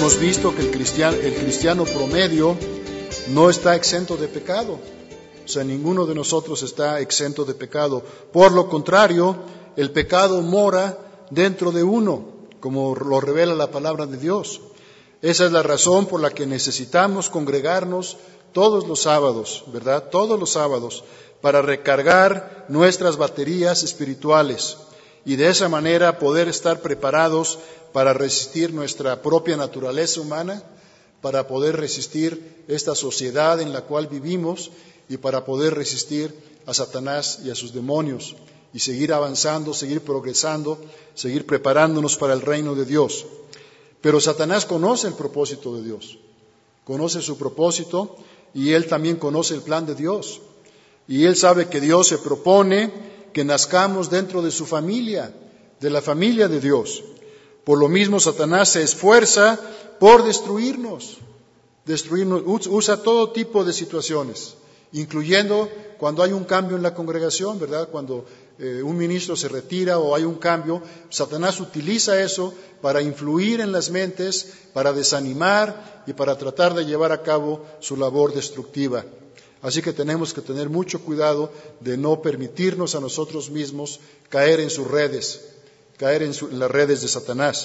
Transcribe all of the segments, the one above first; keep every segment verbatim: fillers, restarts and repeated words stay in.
hemos visto que el cristiano, el cristiano promedio no está exento de pecado. O sea, ninguno de nosotros está exento de pecado. Por lo contrario, el pecado mora dentro de uno, como lo revela la palabra de Dios. Esa es la razón por la que necesitamos congregarnos todos los sábados, ¿verdad? Todos los sábados, para recargar nuestras baterías espirituales y de esa manera poder estar preparados para resistir nuestra propia naturaleza humana, para poder resistir esta sociedad en la cual vivimos y para poder resistir a Satanás y a sus demonios y seguir avanzando, seguir progresando, seguir preparándonos para el reino de Dios. Pero Satanás conoce el propósito de Dios, conoce su propósito y él también conoce el plan de Dios. Y él sabe que Dios se propone que nazcamos dentro de su familia, de la familia de Dios. Por lo mismo, Satanás se esfuerza por destruirnos, destruirnos, usa todo tipo de situaciones, incluyendo cuando hay un cambio en la congregación, ¿verdad? Cuando eh, un ministro se retira o hay un cambio, Satanás utiliza eso para influir en las mentes, para desanimar y para tratar de llevar a cabo su labor destructiva. Así que tenemos que tener mucho cuidado de no permitirnos a nosotros mismos caer en sus redes, caer en, su, en las redes de Satanás.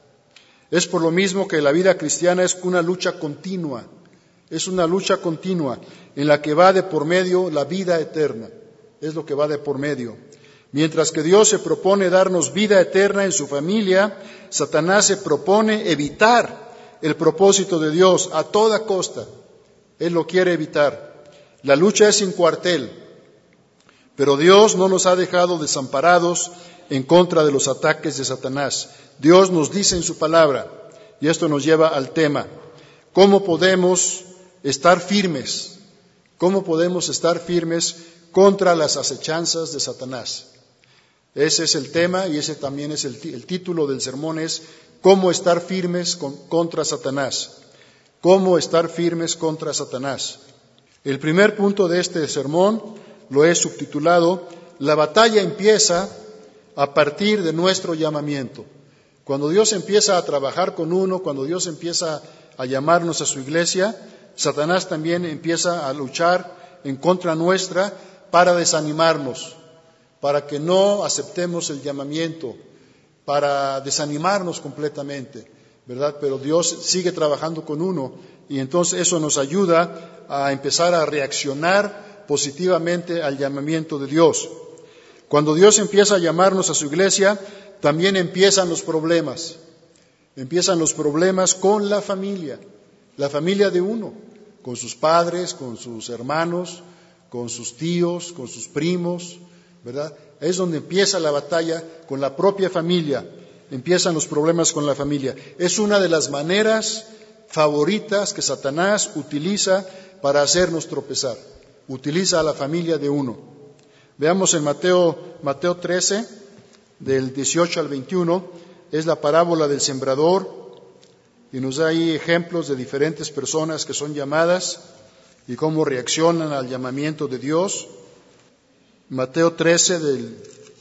Es por lo mismo que la vida cristiana es una lucha continua, es una lucha continua en la que va de por medio la vida eterna, es lo que va de por medio. Mientras que Dios se propone darnos vida eterna en su familia, Satanás se propone evitar el propósito de Dios a toda costa. Él lo quiere evitar. La lucha es sin cuartel, pero Dios no nos ha dejado desamparados en contra de los ataques de Satanás. Dios nos dice en su palabra, y esto nos lleva al tema, ¿cómo podemos estar firmes? ¿Cómo podemos estar firmes contra las acechanzas de Satanás? Ese es el tema y ese también es el, el título del sermón, es ¿cómo estar firmes con, contra Satanás? ¿Cómo estar firmes contra Satanás? El primer punto de este sermón lo he subtitulado, la batalla empieza a partir de nuestro llamamiento. Cuando Dios empieza a trabajar con uno, cuando Dios empieza a llamarnos a su iglesia, Satanás también empieza a luchar en contra nuestra para desanimarnos, para que no aceptemos el llamamiento, para desanimarnos completamente, ¿verdad? Pero Dios sigue trabajando con uno y entonces eso nos ayuda a empezar a reaccionar positivamente al llamamiento de Dios. Cuando Dios empieza a llamarnos a su iglesia, también empiezan los problemas. Empiezan los problemas con la familia, la familia de uno, con sus padres, con sus hermanos, con sus tíos, con sus primos, ¿verdad? Es donde empieza la batalla con la propia familia. Empiezan los problemas con la familia. Es una de las maneras favoritas que Satanás utiliza para hacernos tropezar. Utiliza a la familia de uno. Veamos en Mateo, Mateo trece, del dieciocho al veintiuno, es la parábola del sembrador y nos da ahí ejemplos de diferentes personas que son llamadas y cómo reaccionan al llamamiento de Dios. Mateo trece, del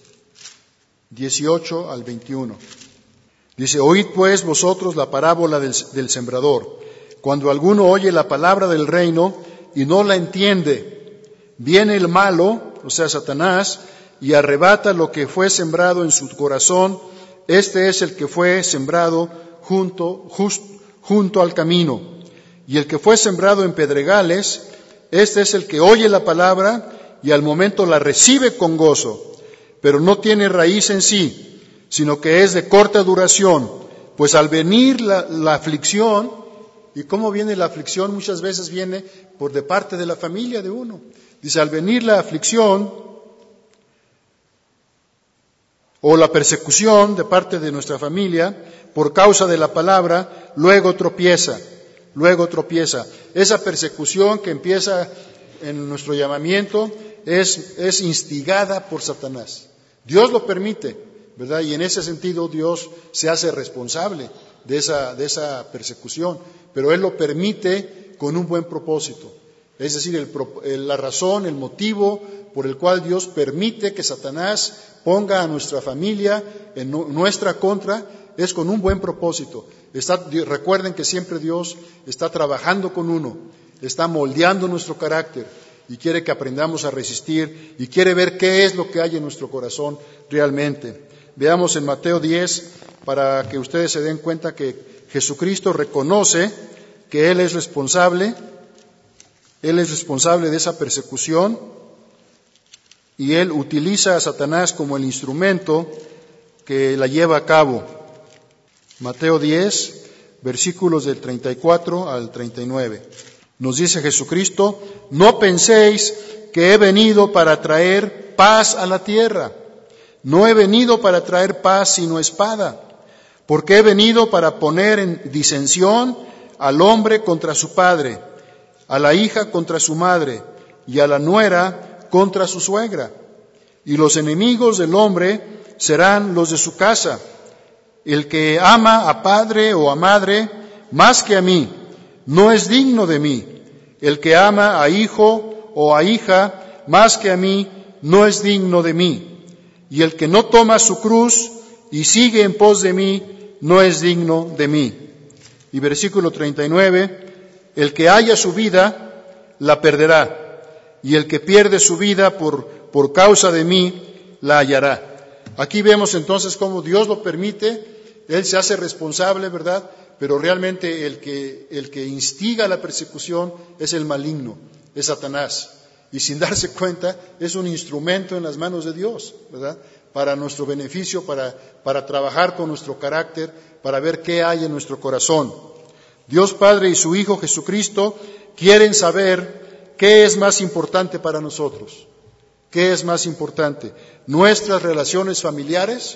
dieciocho al veintiuno. Dice, oíd pues vosotros la parábola del, del sembrador. Cuando alguno oye la palabra del reino y no la entiende, viene el malo, o sea, Satanás, y arrebata lo que fue sembrado en su corazón. Este es el que fue sembrado junto, just, junto al camino. Y el que fue sembrado en pedregales, este es el que oye la palabra y al momento la recibe con gozo, pero no tiene raíz en sí, sino que es de corta duración, pues al venir la, la aflicción, ¿y cómo viene la aflicción? Muchas veces viene por de parte de la familia de uno. Dice, al venir la aflicción o la persecución de parte de nuestra familia, por causa de la palabra, luego tropieza, luego tropieza. Esa persecución que empieza en nuestro llamamiento es, es instigada por Satanás. Dios lo permite, ¿verdad? Y en ese sentido Dios se hace responsable de esa, de esa persecución, pero Él lo permite con un buen propósito. Es decir, el, el, la razón, el motivo por el cual Dios permite que Satanás ponga a nuestra familia en nuestra contra, es con un buen propósito. Está, recuerden que siempre Dios está trabajando con uno, está moldeando nuestro carácter y quiere que aprendamos a resistir y quiere ver qué es lo que hay en nuestro corazón realmente. Veamos en Mateo diez para que ustedes se den cuenta que Jesucristo reconoce que Él es responsable, Él es responsable de esa persecución y Él utiliza a Satanás como el instrumento que la lleva a cabo. Mateo diez, versículos del treinta y cuatro al treinta y nueve. Nos dice Jesucristo: no penséis que he venido para traer paz a la tierra. No he venido para traer paz sino espada, porque he venido para poner en disensión al hombre contra su padre, a la hija contra su madre y a la nuera contra su suegra. Y los enemigos del hombre serán los de su casa. El que ama a padre o a madre más que a mí, no es digno de mí. El que ama a hijo o a hija más que a mí, no es digno de mí. Y el que no toma su cruz y sigue en pos de mí, no es digno de mí. Y versículo treinta y nueve, el que haya su vida, la perderá. Y el que pierde su vida por, por causa de mí, la hallará. Aquí vemos entonces cómo Dios lo permite. Él se hace responsable, ¿verdad? Pero realmente el que, el que instiga la persecución es el maligno, es Satanás. Y sin darse cuenta, es un instrumento en las manos de Dios, ¿verdad? Para nuestro beneficio, para, para trabajar con nuestro carácter, para ver qué hay en nuestro corazón. Dios Padre y su Hijo Jesucristo quieren saber qué es más importante para nosotros. ¿Qué es más importante? ¿Nuestras relaciones familiares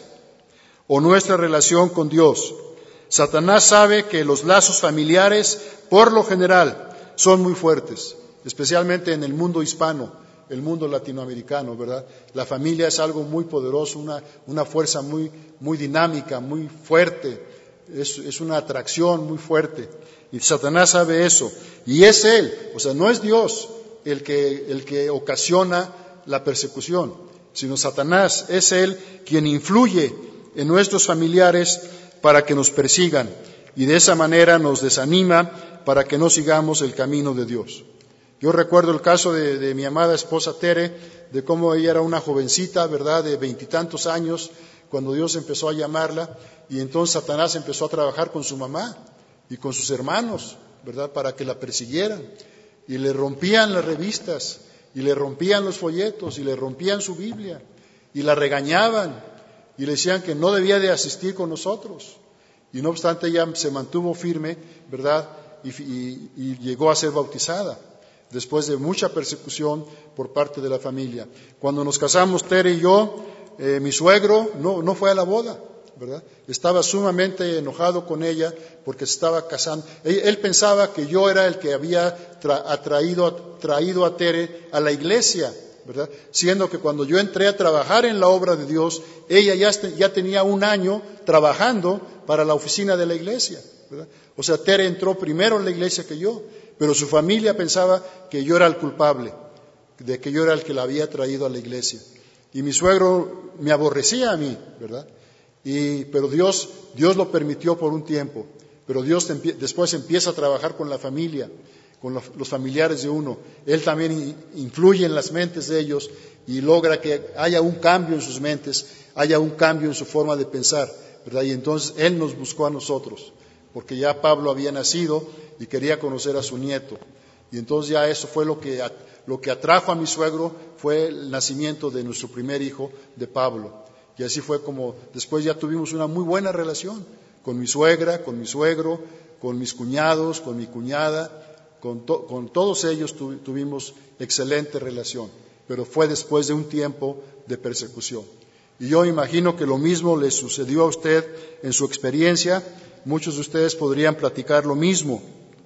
o nuestra relación con Dios? Satanás sabe que los lazos familiares, por lo general, son muy fuertes, especialmente en el mundo hispano, el mundo latinoamericano, ¿verdad? La familia es algo muy poderoso, una, una fuerza muy, muy dinámica, muy fuerte, es, es una atracción muy fuerte. Y Satanás sabe eso. Y es Él, o sea, no es Dios el que, el que ocasiona la persecución, sino Satanás. Es Él quien influye en nuestros familiares para que nos persigan y de esa manera nos desanima para que no sigamos el camino de Dios. Yo recuerdo el caso de, de mi amada esposa Tere, de cómo ella era una jovencita, ¿verdad?, de veintitantos años, cuando Dios empezó a llamarla, y entonces Satanás empezó a trabajar con su mamá y con sus hermanos, ¿verdad?, para que la persiguieran, y le rompían las revistas, y le rompían los folletos, y le rompían su Biblia, y la regañaban, y le decían que no debía de asistir con nosotros. Y no obstante, ella se mantuvo firme, ¿verdad?, y, y, y llegó a ser bautizada, después de mucha persecución por parte de la familia. Cuando nos casamos, Tere y yo, eh, mi suegro no, no fue a la boda, ¿verdad? Estaba sumamente enojado con ella porque se estaba casando. Él, él pensaba que yo era el que había tra- atraído, traído a Tere a la iglesia, ¿verdad? Siendo que cuando yo entré a trabajar en la obra de Dios, ella ya, ya tenía un año trabajando para la oficina de la iglesia, ¿verdad? O sea, Tere entró primero en la iglesia que yo, pero su familia pensaba que yo era el culpable, de que yo era el que la había traído a la iglesia. Y mi suegro me aborrecía a mí, ¿verdad? Y, pero Dios, Dios lo permitió por un tiempo, pero Dios después empieza a trabajar con la familia, con los familiares de uno. Él también influye en las mentes de ellos y logra que haya un cambio en sus mentes, haya un cambio en su forma de pensar, ¿verdad? Y entonces Él nos buscó a nosotros, porque ya Pablo había nacido y quería conocer a su nieto. Y entonces ya eso fue lo que, lo que atrajo a mi suegro, fue el nacimiento de nuestro primer hijo, de Pablo. Y así fue como después ya tuvimos una muy buena relación con mi suegra, con mi suegro, con mis cuñados, con mi cuñada, con, to, con todos ellos tu, tuvimos excelente relación. Pero fue después de un tiempo de persecución. Y yo imagino que lo mismo le sucedió a usted en su experiencia. Muchos de ustedes podrían platicar lo mismo.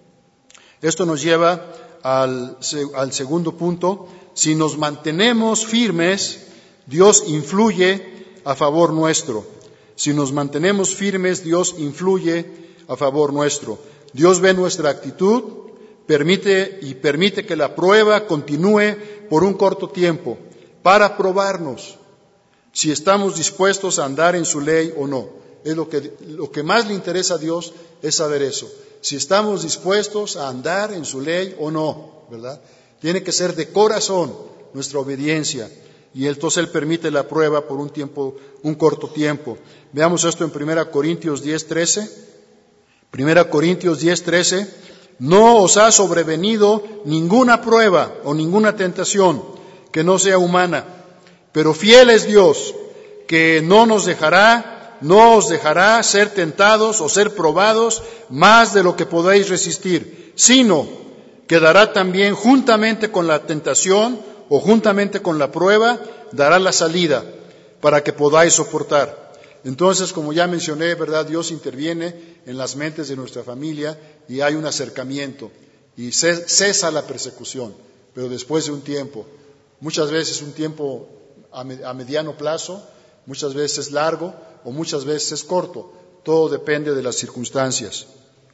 Esto nos lleva al, al segundo punto. Si nos mantenemos firmes, Dios influye a favor nuestro. Si nos mantenemos firmes, Dios influye a favor nuestro. Dios ve nuestra actitud, permite y permite que la prueba continúe por un corto tiempo para probarnos si estamos dispuestos a andar en su ley o no. Es lo que, lo que más le interesa a Dios es saber eso. Si estamos dispuestos a andar en su ley o no, ¿verdad? Tiene que ser de corazón nuestra obediencia. Y entonces Él permite la prueba por un tiempo, un corto tiempo. Veamos esto en primera Corintios diez, trece. primera Corintios diez, trece. No os ha sobrevenido ninguna prueba o ninguna tentación que no sea humana, pero fiel es Dios, que no nos dejará, no os dejará ser tentados o ser probados más de lo que podáis resistir, sino que dará también juntamente con la tentación o juntamente con la prueba, dará la salida para que podáis soportar. Entonces, como ya mencioné, ¿verdad? Dios interviene en las mentes de nuestra familia y hay un acercamiento y cesa la persecución, pero después de un tiempo, muchas veces un tiempo a mediano plazo, muchas veces largo o muchas veces corto, todo depende de las circunstancias.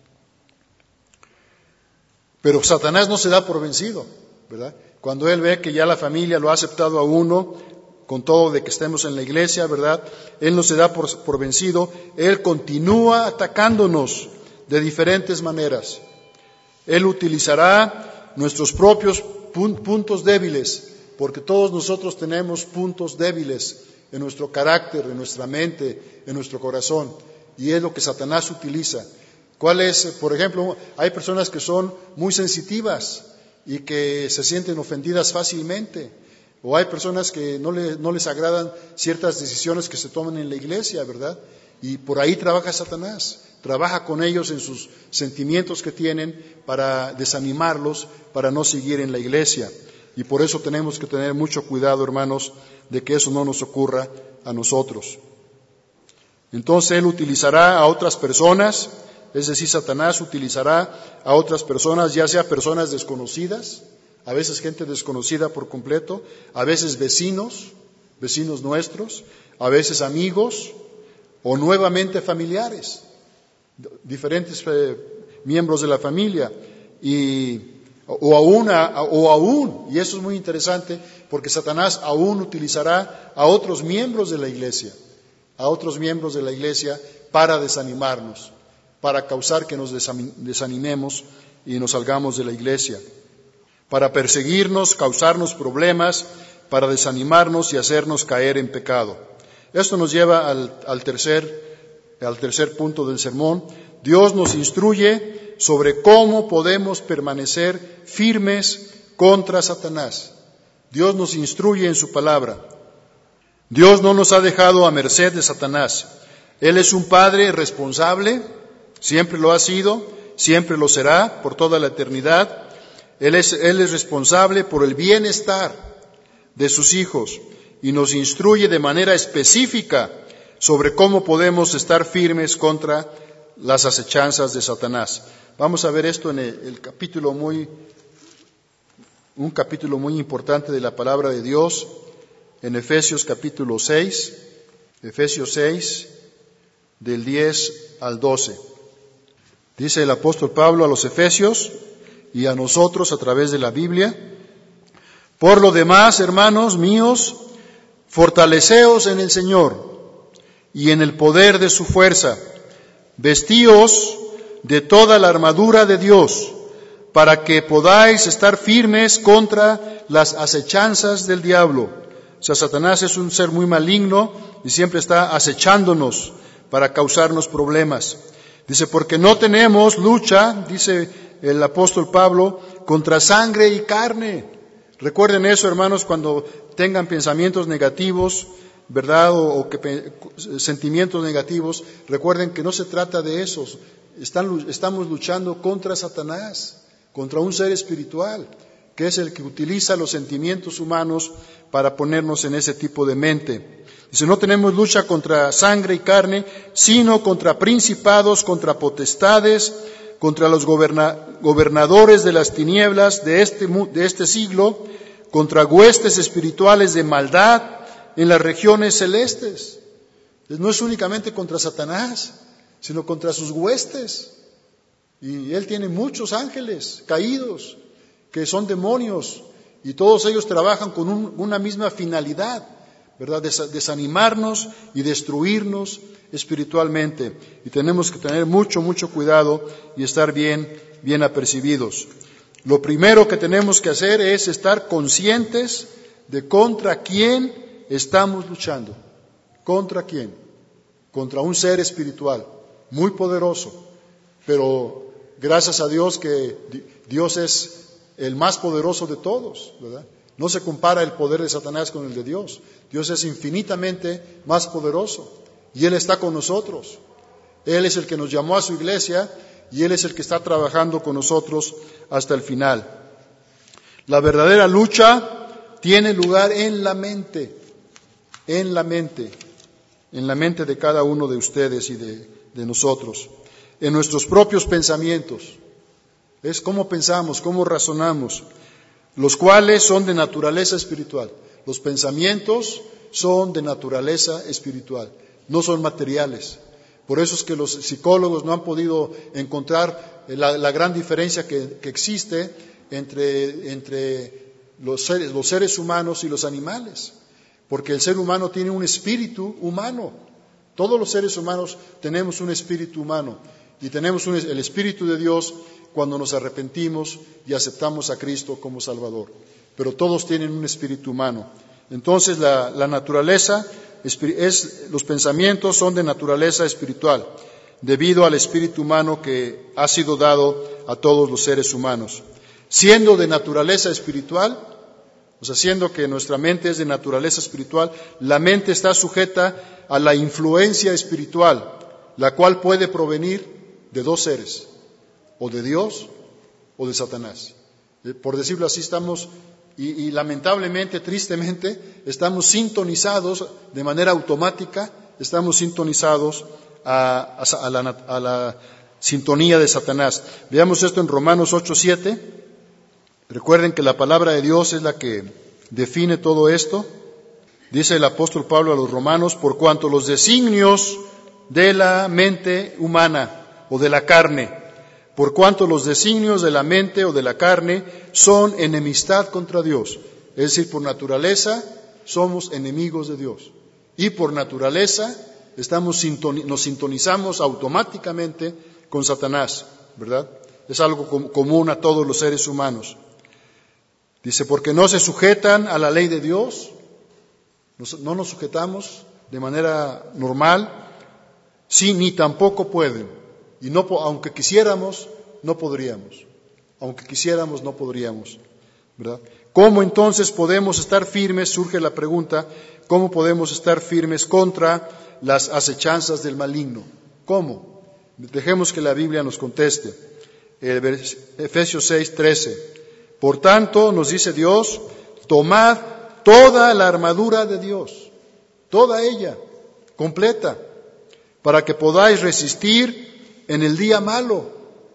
Pero Satanás no se da por vencido, ¿verdad? Cuando él ve que ya la familia lo ha aceptado a uno, con todo de que estemos en la iglesia, ¿verdad? Él no se da por, por vencido, Él continúa atacándonos de diferentes maneras. Él utilizará nuestros propios pun- puntos débiles, porque todos nosotros tenemos puntos débiles en nuestro carácter, en nuestra mente, en nuestro corazón, y es lo que Satanás utiliza. ¿Cuál es? Por ejemplo, hay personas que son muy sensitivas y que se sienten ofendidas fácilmente. O hay personas que no, le, no les agradan ciertas decisiones que se toman en la iglesia, ¿verdad? Y por ahí trabaja Satanás, trabaja con ellos en sus sentimientos que tienen para desanimarlos, para no seguir en la iglesia. Y por eso tenemos que tener mucho cuidado, hermanos, de que eso no nos ocurra a nosotros. Entonces Él utilizará a otras personas, es decir, Satanás utilizará a otras personas, ya sea personas desconocidas, a veces gente desconocida por completo, a veces vecinos, vecinos nuestros, a veces amigos o nuevamente familiares, diferentes eh, miembros de la familia, y, o, aún, a, o aún, y eso es muy interesante, porque Satanás aún utilizará a otros miembros de la iglesia, a otros miembros de la iglesia para desanimarnos, para causar que nos desanimemos y nos salgamos de la iglesia, para perseguirnos, causarnos problemas, para desanimarnos y hacernos caer en pecado. Esto nos lleva al, al, tercer, al tercer punto del sermón. Dios nos instruye sobre cómo podemos permanecer firmes contra Satanás. Dios nos instruye en su palabra. Dios no nos ha dejado a merced de Satanás. Él es un Padre responsable, siempre lo ha sido, siempre lo será por toda la eternidad. Él es, Él es responsable por el bienestar de sus hijos y nos instruye de manera específica sobre cómo podemos estar firmes contra las acechanzas de Satanás. Vamos a ver esto en el, el capítulo muy, un capítulo muy importante de la palabra de Dios, en Efesios capítulo seis, Efesios seis, del diez al doce. Dice el apóstol Pablo a los Efesios y a nosotros a través de la Biblia: por lo demás, hermanos míos, fortaleceos en el Señor y en el poder de su fuerza, vestíos de toda la armadura de Dios, para que podáis estar firmes contra las acechanzas del diablo. O sea, Satanás es un ser muy maligno y siempre está acechándonos para causarnos problemas. Dice, porque no tenemos lucha, dice el apóstol Pablo, contra sangre y carne. Recuerden eso, hermanos, cuando tengan pensamientos negativos, ¿verdad? O, o que, sentimientos negativos, recuerden que no se trata de esos. Están, estamos luchando contra Satanás, contra un ser espiritual, que es el que utiliza los sentimientos humanos para ponernos en ese tipo de mente. Dice, no tenemos lucha contra sangre y carne, sino contra principados, contra potestades, contra los goberna, gobernadores de las tinieblas de este, de este siglo, contra huestes espirituales de maldad en las regiones celestes. Entonces, no es únicamente contra Satanás, sino contra sus huestes. Y él tiene muchos ángeles caídos, que son demonios, y todos ellos trabajan con un, una misma finalidad, ¿verdad? Des- desanimarnos y destruirnos espiritualmente. Y tenemos que tener mucho, mucho cuidado y estar bien, bien apercibidos. Lo primero que tenemos que hacer es estar conscientes de contra quién estamos luchando. ¿Contra quién? Contra un ser espiritual muy poderoso, pero gracias a Dios que Dios es el más poderoso de todos, ¿verdad? No se compara el poder de Satanás con el de Dios. Dios es infinitamente más poderoso y Él está con nosotros. Él es el que nos llamó a su iglesia y Él es el que está trabajando con nosotros hasta el final. La verdadera lucha tiene lugar en la mente, en la mente, en la mente de cada uno de ustedes y de, de nosotros, en nuestros propios pensamientos. Es cómo pensamos, cómo razonamos, los cuales son de naturaleza espiritual. Los pensamientos son de naturaleza espiritual, no son materiales. Por eso es que los psicólogos no han podido encontrar la, la gran diferencia que, que existe entre, entre los, seres, los seres humanos y los animales. Porque el ser humano tiene un espíritu humano. Todos los seres humanos tenemos un espíritu humano. Y tenemos un, el Espíritu de Dios cuando nos arrepentimos y aceptamos a Cristo como Salvador. Pero todos tienen un espíritu humano. Entonces la, la naturaleza, es, los pensamientos son de naturaleza espiritual, debido al espíritu humano que ha sido dado a todos los seres humanos. Siendo de naturaleza espiritual, o sea, siendo que nuestra mente es de naturaleza espiritual, la mente está sujeta a la influencia espiritual, la cual puede provenir de dos seres, o de Dios o de Satanás. Por decirlo así, estamos, y, y lamentablemente, tristemente, estamos sintonizados de manera automática, estamos sintonizados a, a, a, la, a la sintonía de Satanás. Veamos esto en Romanos ocho siete. Recuerden que la palabra de Dios es la que define todo esto. Dice el apóstol Pablo a los romanos: por cuanto los designios de la mente humana o de la carne, por cuanto los designios de la mente o de la carne son enemistad contra Dios. Es decir, por naturaleza somos enemigos de Dios. Y por naturaleza estamos sintoni- nos sintonizamos automáticamente con Satanás, ¿verdad? Es algo com- común a todos los seres humanos. Dice, porque no se sujetan a la ley de Dios, no nos sujetamos de manera normal, sí, ni tampoco pueden. Y no, aunque quisiéramos, no podríamos. Aunque quisiéramos, no podríamos, ¿verdad? ¿Cómo entonces podemos estar firmes? Surge la pregunta, ¿cómo podemos estar firmes contra las acechanzas del maligno? ¿Cómo? Dejemos que la Biblia nos conteste. Efesios seis trece. Por tanto, nos dice Dios, tomad toda la armadura de Dios, toda ella, completa, para que podáis resistir en el día malo.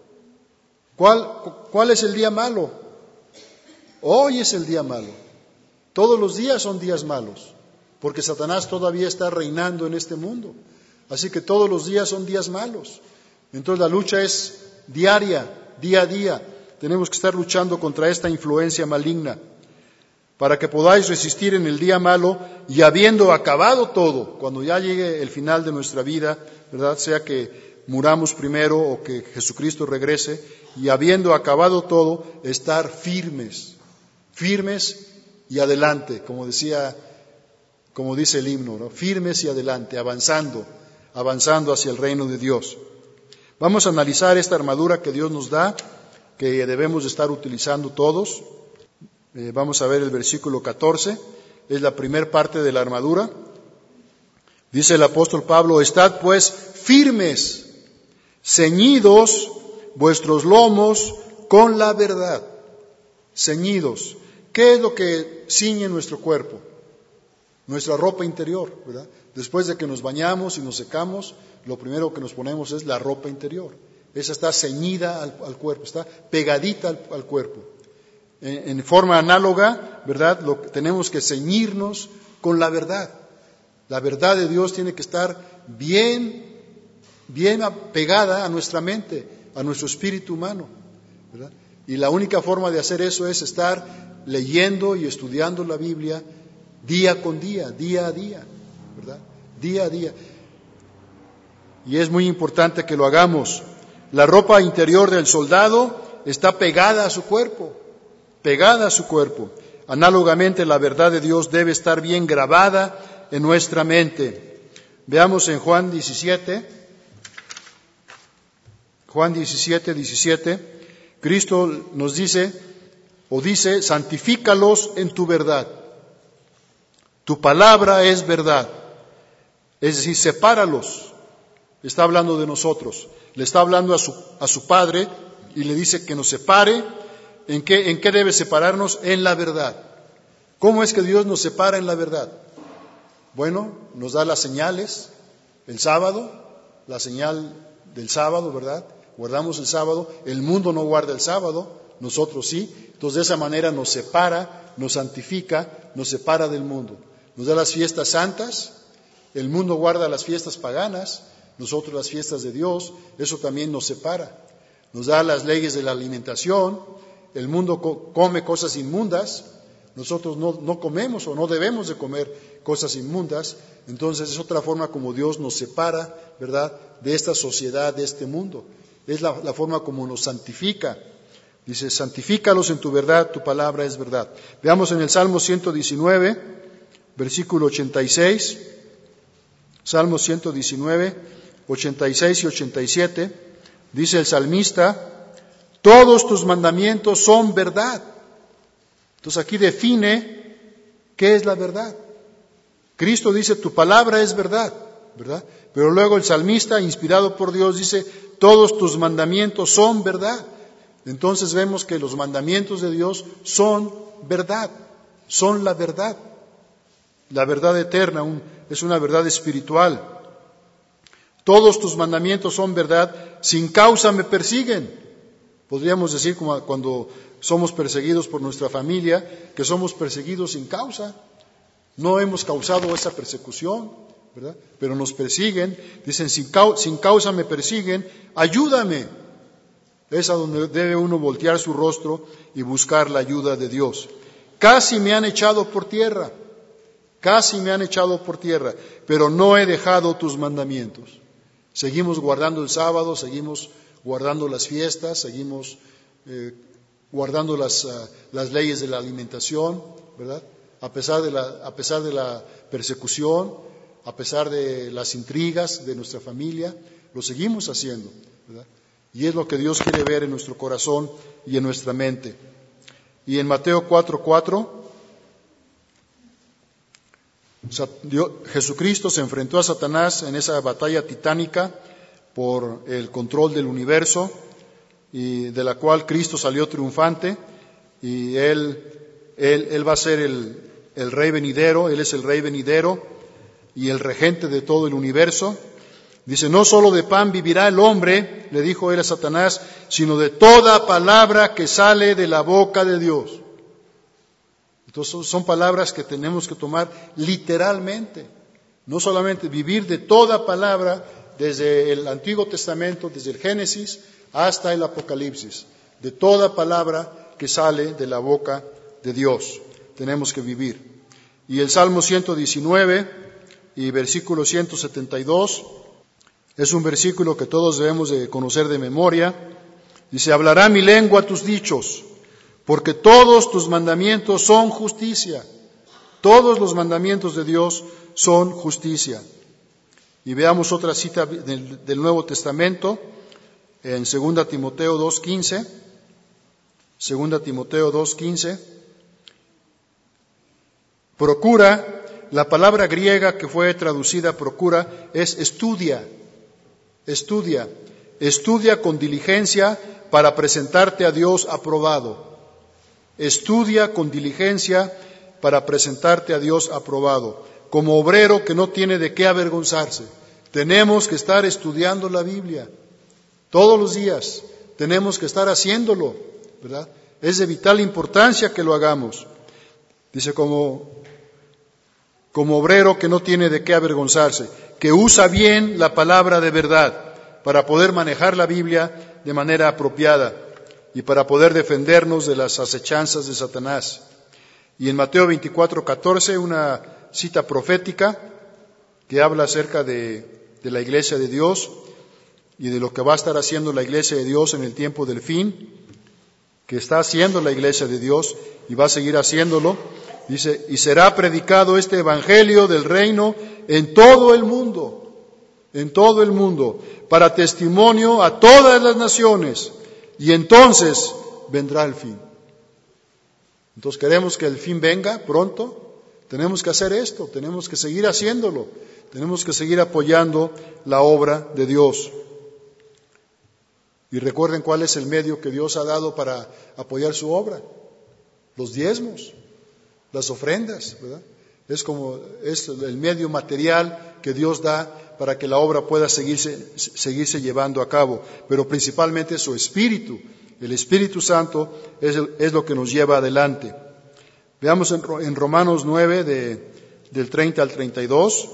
¿Cuál, cuál es el día malo? Hoy es el día malo. Todos los días son días malos, porque Satanás todavía está reinando en este mundo. Así que todos los días son días malos. Entonces la lucha es diaria, día a día. Tenemos que estar luchando contra esta influencia maligna, para que podáis resistir en el día malo y habiendo acabado todo, cuando ya llegue el final de nuestra vida, ¿verdad? Sea que muramos primero o que Jesucristo regrese, y habiendo acabado todo, estar firmes, firmes y adelante, como decía, como dice el himno, ¿no? Firmes y adelante, avanzando, avanzando hacia el reino de Dios. Vamos a analizar esta armadura que Dios nos da, que debemos de estar utilizando todos. Eh, vamos a ver el versículo catorce, es la primera parte de la armadura. Dice el apóstol Pablo, estad pues firmes, ceñidos vuestros lomos con la verdad. Ceñidos. ¿Qué es lo que ciñe nuestro cuerpo? Nuestra ropa interior, ¿verdad? Después de que nos bañamos y nos secamos, lo primero que nos ponemos es la ropa interior. Esa está ceñida al, al cuerpo, está pegadita al, al cuerpo. En, en forma análoga, ¿verdad? Lo, tenemos que ceñirnos con la verdad. La verdad de Dios tiene que estar bien, bien pegada a nuestra mente, a nuestro espíritu humano, ¿verdad? Y la única forma de hacer eso es estar leyendo y estudiando la Biblia día con día, día a día, ¿verdad? Día a día. Y es muy importante que lo hagamos. La ropa interior del soldado está pegada a su cuerpo, pegada a su cuerpo. Análogamente, la verdad de Dios debe estar bien grabada en nuestra mente. Veamos en Juan diecisiete, Juan diecisiete, diecisiete, Cristo nos dice, o dice, santifícalos en tu verdad. Tu palabra es verdad. Es decir, sepáralos. Está hablando de nosotros. Le está hablando a su, a su Padre y le dice que nos separe. ¿En qué, ¿En qué debe separarnos? En la verdad. ¿Cómo es que Dios nos separa en la verdad? Bueno, nos da las señales, el sábado, la señal del sábado, ¿verdad? Guardamos el sábado, el mundo no guarda el sábado, nosotros sí. Entonces de esa manera nos separa, nos santifica, nos separa del mundo. Nos da las fiestas santas, el mundo guarda las fiestas paganas, nosotros las fiestas de Dios, eso también nos separa. Nos da las leyes de la alimentación, el mundo co- come cosas inmundas, nosotros no, no comemos o no debemos de comer cosas inmundas, entonces es otra forma como Dios nos separa, ¿verdad?, de esta sociedad, de este mundo. Es la, la forma como nos santifica. Dice, santifícalos en tu verdad, tu palabra es verdad. Veamos en el Salmo ciento diecinueve, versículo ochenta y seis, Salmo ciento diecinueve, ochenta y seis y ochenta y siete, dice el salmista, todos tus mandamientos son verdad. Entonces aquí define qué es la verdad. Cristo dice, tu palabra es verdad, ¿verdad? Pero luego el salmista, inspirado por Dios, dice, todos tus mandamientos son verdad. Entonces vemos que los mandamientos de Dios son verdad, son la verdad. La verdad eterna un, es una verdad espiritual. Todos tus mandamientos son verdad, sin causa me persiguen. Podríamos decir como cuando somos perseguidos por nuestra familia, que somos perseguidos sin causa. No hemos causado esa persecución, ¿verdad? Pero nos persiguen, dicen, sin, cau- sin causa me persiguen, ayúdame. Es a donde debe uno voltear su rostro y buscar la ayuda de Dios. Casi me han echado por tierra, casi me han echado por tierra, pero no he dejado tus mandamientos. Seguimos guardando el sábado, seguimos guardando las fiestas, seguimos eh, guardando las, uh, las leyes de la alimentación, ¿verdad? A pesar de la, a pesar de la persecución, a pesar de las intrigas de nuestra familia, lo seguimos haciendo, ¿verdad? Y es lo que Dios quiere ver en nuestro corazón y en nuestra mente. Y en Mateo cuatro cuatro, Jesucristo se enfrentó a Satanás en esa batalla titánica por el control del universo, y de la cual Cristo salió triunfante, y Él, él, él va a ser el, el Rey venidero, Él es el Rey venidero y el regente de todo el universo. Dice, no solo de pan vivirá el hombre, le dijo Él a Satanás, sino de toda palabra que sale de la boca de Dios. Entonces son palabras que tenemos que tomar literalmente, no solamente vivir de toda palabra desde el Antiguo Testamento, desde el Génesis hasta el Apocalipsis, de toda palabra que sale de la boca de Dios, tenemos que vivir. Y el Salmo ciento diecinueve y versículo ciento setenta y dos, es un versículo que todos debemos de conocer de memoria. Dice, hablará mi lengua tus dichos, porque todos tus mandamientos son justicia. Todos los mandamientos de Dios son justicia. Y veamos otra cita del, del Nuevo Testamento, en segunda Timoteo dos quince. segunda Timoteo dos quince. Procura, la palabra griega que fue traducida procura es estudia. Estudia, estudia con diligencia para presentarte a Dios aprobado. Estudia con diligencia para presentarte a Dios aprobado, como obrero que no tiene de qué avergonzarse. Tenemos que estar estudiando la Biblia todos los días, tenemos que estar haciéndolo, ¿verdad? Es de vital importancia que lo hagamos. Dice, como, como obrero que no tiene de qué avergonzarse, que usa bien la palabra de verdad para poder manejar la Biblia de manera apropiada y para poder defendernos de las acechanzas de Satanás. Y en Mateo veinticuatro catorce, una cita profética que habla acerca de, de la iglesia de Dios y de lo que va a estar haciendo la iglesia de Dios en el tiempo del fin, que está haciendo la iglesia de Dios y va a seguir haciéndolo. Dice, y será predicado este evangelio del reino en todo el mundo, en todo el mundo, para testimonio a todas las naciones, y entonces vendrá el fin. Entonces queremos que el fin venga pronto, tenemos que hacer esto, tenemos que seguir haciéndolo, tenemos que seguir apoyando la obra de Dios. Y recuerden cuál es el medio que Dios ha dado para apoyar su obra: los diezmos, las ofrendas, ¿verdad? Es como es el medio material que Dios da para que la obra pueda seguirse, seguirse llevando a cabo, pero principalmente su Espíritu. El Espíritu Santo es, es lo que nos lleva adelante. Veamos en, en Romanos nueve, de, del treinta al treinta y dos.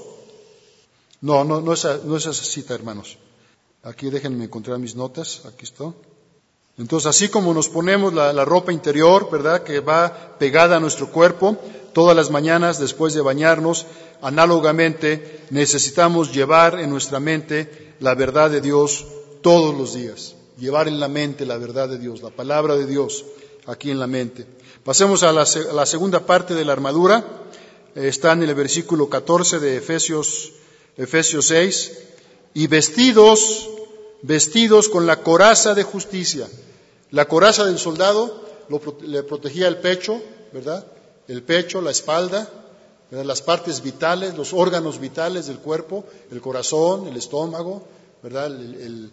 No, no, no es, no es esa cita, hermanos. Aquí déjenme encontrar mis notas, aquí está. Entonces, así como nos ponemos la, la ropa interior, ¿verdad?, que va pegada a nuestro cuerpo todas las mañanas después de bañarnos, análogamente necesitamos llevar en nuestra mente la verdad de Dios todos los días. Llevar en la mente la verdad de Dios, la palabra de Dios aquí en la mente. Pasemos a la, a la segunda parte de la armadura. Eh, está en el versículo catorce de Efesios, Efesios seis. Y vestidos, vestidos con la coraza de justicia. La coraza del soldado lo, le protegía el pecho, ¿verdad? El pecho, la espalda, ¿verdad?, las partes vitales, los órganos vitales del cuerpo, el corazón, el estómago, ¿verdad?, el, el,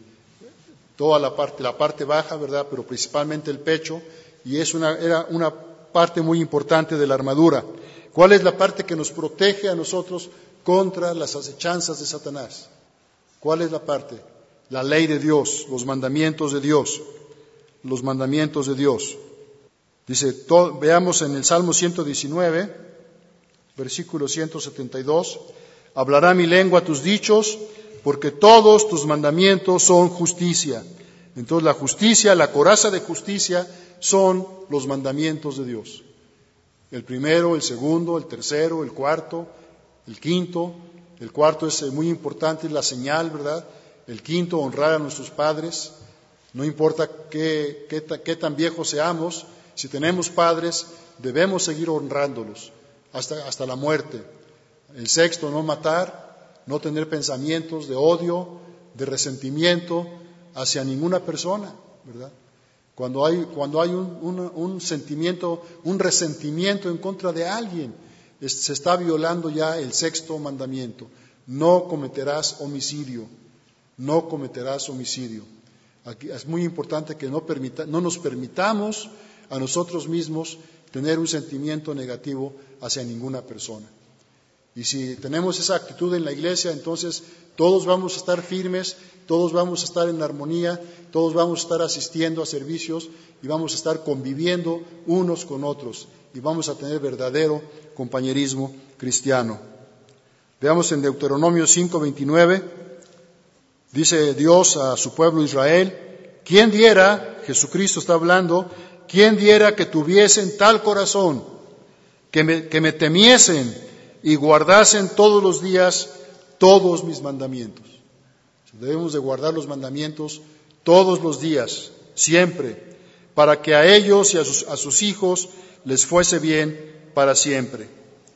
toda la parte, la parte baja, ¿verdad?, pero principalmente el pecho, y es una, era una parte muy importante de la armadura. ¿Cuál es la parte que nos protege a nosotros contra las acechanzas de Satanás? ¿Cuál es la parte? La ley de Dios, los mandamientos de Dios, los mandamientos de Dios. Dice, to, veamos en el Salmo ciento diecinueve, versículo ciento setenta y dos, hablará mi lengua tus dichos, porque todos tus mandamientos son justicia. Entonces la justicia, la coraza de justicia, son los mandamientos de Dios. El primero, el segundo, el tercero, el cuarto, el quinto. El cuarto es muy importante, la señal, ¿verdad? El quinto, honrar a nuestros padres. No importa qué, qué, qué tan viejos seamos, si tenemos padres, debemos seguir honrándolos hasta, hasta la muerte. El sexto, no matar, no tener pensamientos de odio, de resentimiento hacia ninguna persona, ¿verdad? Cuando hay, cuando hay un, un, un sentimiento, un resentimiento en contra de alguien, se está violando ya el sexto mandamiento. No cometerás homicidio. No cometerás homicidio. Aquí es muy importante que no, permita, no nos permitamos a nosotros mismos tener un sentimiento negativo hacia ninguna persona. Y si tenemos esa actitud en la iglesia, entonces todos vamos a estar firmes, todos vamos a estar en armonía, todos vamos a estar asistiendo a servicios y vamos a estar conviviendo unos con otros y vamos a tener verdadero compañerismo cristiano. Veamos en Deuteronomio cinco veintinueve, dice Dios a su pueblo Israel, ¿quién diera, Jesucristo está hablando, quién diera que tuviesen tal corazón, que me, que me temiesen y guardasen todos los días todos mis mandamientos? Debemos de guardar los mandamientos todos los días, siempre, para que a ellos y a sus, a sus hijos les fuese bien para siempre.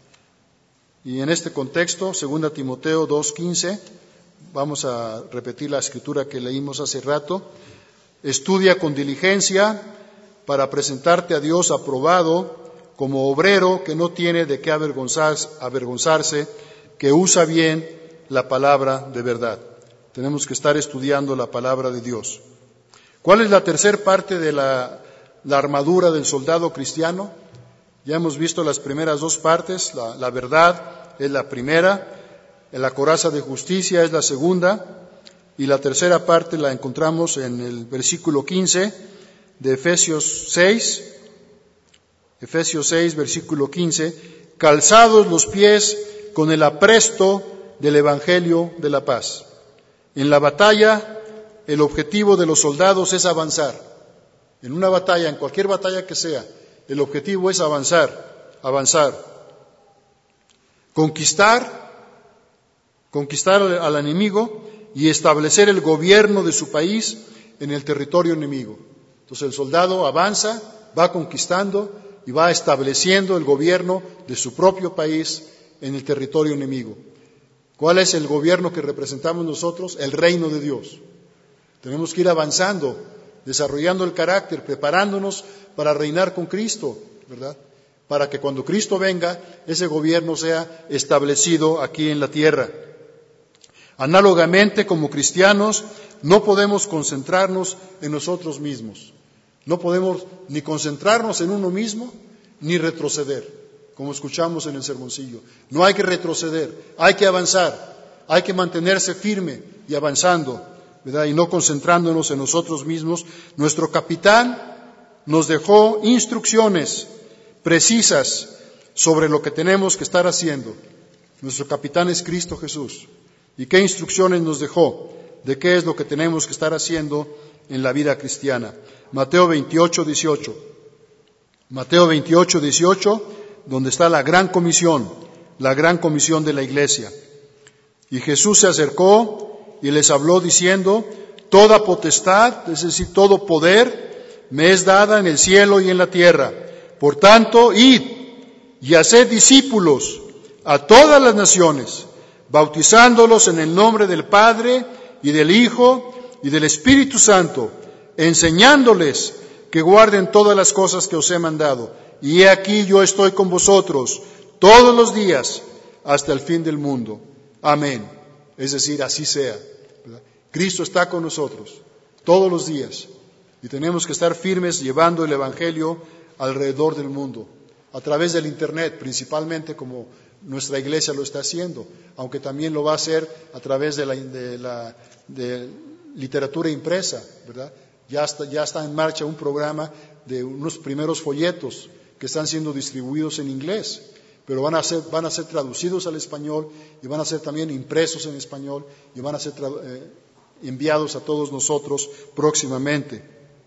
Y en este contexto, segunda Timoteo dos quince, vamos a repetir la escritura que leímos hace rato. Estudia con diligencia para presentarte a Dios aprobado como obrero que no tiene de qué avergonzarse, avergonzarse, que usa bien la palabra de verdad. Tenemos que estar estudiando la palabra de Dios. ¿Cuál es la tercera parte de la, la armadura del soldado cristiano? Ya hemos visto las primeras dos partes. La, la verdad es la primera, la coraza de justicia es la segunda, y la tercera parte la encontramos en el versículo quince de Efesios seis. Efesios seis, versículo quince, calzados los pies con el apresto del Evangelio de la paz. En la batalla, el objetivo de los soldados es avanzar. En una batalla, en cualquier batalla que sea, el objetivo es avanzar. avanzar. Conquistar, conquistar al enemigo y establecer el gobierno de su país en el territorio enemigo. Entonces el soldado avanza, va conquistando y va estableciendo el gobierno de su propio país en el territorio enemigo. ¿Cuál es el gobierno que representamos nosotros? El reino de Dios. Tenemos que ir avanzando, desarrollando el carácter, preparándonos para reinar con Cristo, ¿verdad? Para que cuando Cristo venga, ese gobierno sea establecido aquí en la tierra. Análogamente, como cristianos, no podemos concentrarnos en nosotros mismos. No podemos ni concentrarnos en uno mismo, ni retroceder, como escuchamos en el sermoncillo. No hay que retroceder, hay que avanzar, hay que mantenerse firme y avanzando, ¿verdad? Y no concentrándonos en nosotros mismos. Nuestro capitán nos dejó instrucciones precisas sobre lo que tenemos que estar haciendo. Nuestro capitán es Cristo Jesús. ¿Y qué instrucciones nos dejó? ¿De qué es lo que tenemos que estar haciendo en la vida cristiana? Mateo veintiocho, dieciocho. Mateo veintiocho, dieciocho, donde está la gran comisión, la gran comisión de la iglesia. Y Jesús se acercó y les habló diciendo: toda potestad, es decir, todo poder, me es dada en el cielo y en la tierra. Por tanto, id y haced discípulos a todas las naciones, bautizándolos en el nombre del Padre y del Hijo y del Espíritu Santo, enseñándoles que guarden todas las cosas que os he mandado. Y he aquí yo estoy con vosotros todos los días hasta el fin del mundo. Amén. Es decir, así sea, ¿verdad? Cristo está con nosotros todos los días y tenemos que estar firmes llevando el Evangelio alrededor del mundo, a través del Internet principalmente, como nuestra iglesia lo está haciendo, aunque también lo va a hacer a través de la, de la de literatura impresa, ¿verdad? Ya está, ya está en marcha un programa de unos primeros folletos que están siendo distribuidos en inglés, pero van a ser, van a ser traducidos al español y van a ser también impresos en español y van a ser eh, enviados a todos nosotros próximamente.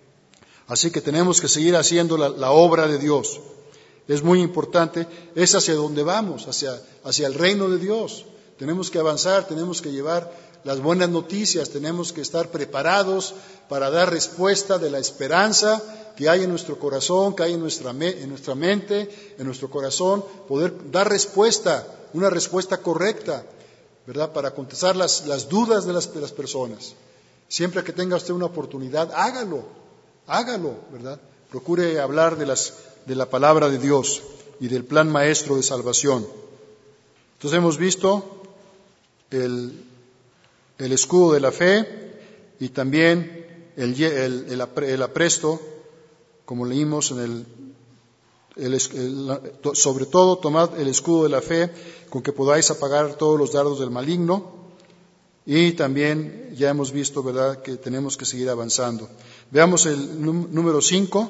Así que tenemos que seguir haciendo la, la obra de Dios. Es muy importante, es hacia donde vamos, hacia, hacia el reino de Dios. Tenemos que avanzar, tenemos que llevar las buenas noticias, tenemos que estar preparados para dar respuesta de la esperanza que hay en nuestro corazón, que hay en nuestra, en nuestra mente, en nuestro corazón, poder dar respuesta, una respuesta correcta, ¿verdad? Para contestar las, las dudas de las, de las personas. Siempre que tenga usted una oportunidad, hágalo, hágalo, ¿verdad? Procure hablar de las de la palabra de Dios y del plan maestro de salvación. Entonces hemos visto el, el escudo de la fe y también el, el, el, el apresto, como leímos en el, el, el, sobre todo tomad el escudo de la fe con que podáis apagar todos los dardos del maligno, y también ya hemos visto, ¿verdad?, que tenemos que seguir avanzando. Veamos el número cinco.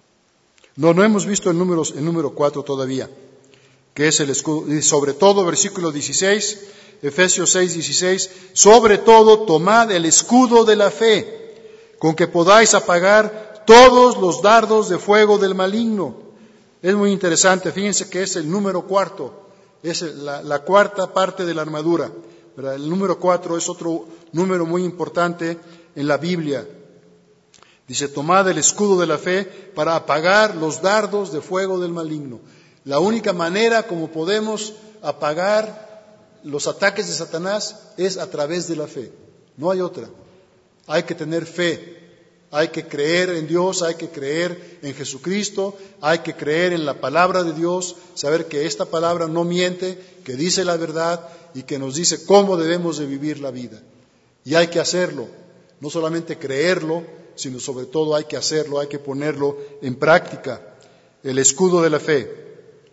No, no hemos visto el número, el número cuatro todavía, que es el escudo. Y sobre todo, versículo dieciséis, Efesios seis, dieciséis, sobre todo tomad el escudo de la fe, con que podáis apagar todos los dardos de fuego del maligno. Es muy interesante, fíjense que es el número cuarto, es la, la cuarta parte de la armadura, ¿verdad? El número cuatro es otro número muy importante en la Biblia. Dice, tomad el escudo de la fe para apagar los dardos de fuego del maligno. La única manera como podemos apagar los ataques de Satanás es a través de la fe. No hay otra. Hay que tener fe. Hay que creer en Dios, hay que creer en Jesucristo, hay que creer en la palabra de Dios, saber que esta palabra no miente, que dice la verdad y que nos dice cómo debemos de vivir la vida. Y hay que hacerlo. No solamente creerlo, sino sobre todo hay que hacerlo, hay que ponerlo en práctica, el escudo de la fe.